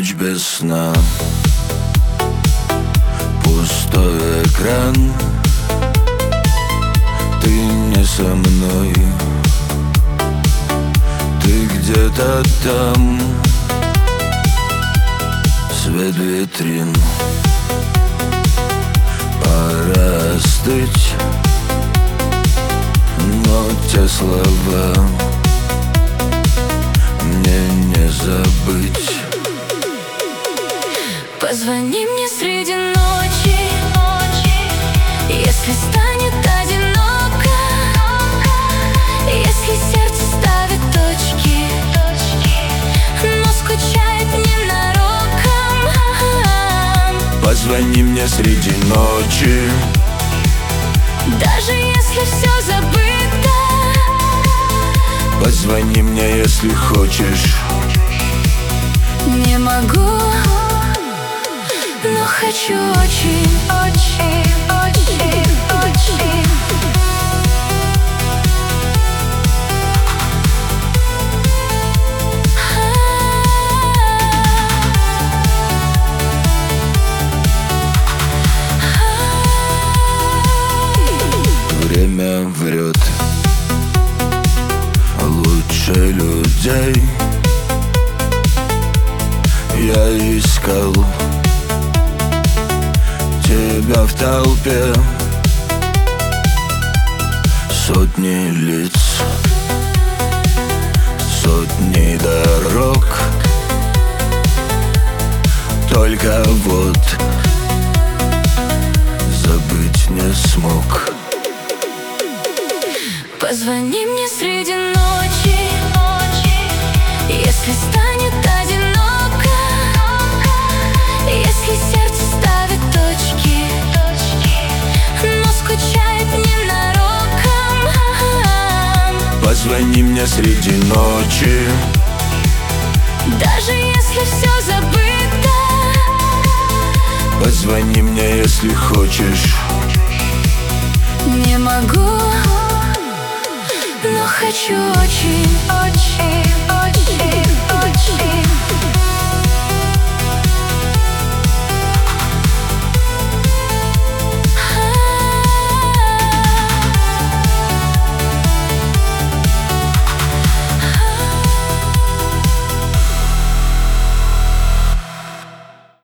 Ночь без сна, пустой экран. Ты не со мной, ты где-то там. Свет витрин, пора остыть, но те слова мне не забыть. Позвони мне среди ночи, если станет одиноко, если сердце ставит точки, но скучает ненароком. Позвони мне среди ночи, даже если все забыто. позвони мне, если хочешь. Не могу, но хочу очень, очень, очень, очень. Время врет лучше людей. Я искал тебя в толпе, сотни лиц, сотни дорог. Только вот забыть не смог. Позвони мне среди ночи, если станет одиноко, если сердце ставит точки, но скучает ненароком. Позвони мне среди ночи, даже если все забыто. позвони мне, если хочешь. Не могу, но хочу очень, очень.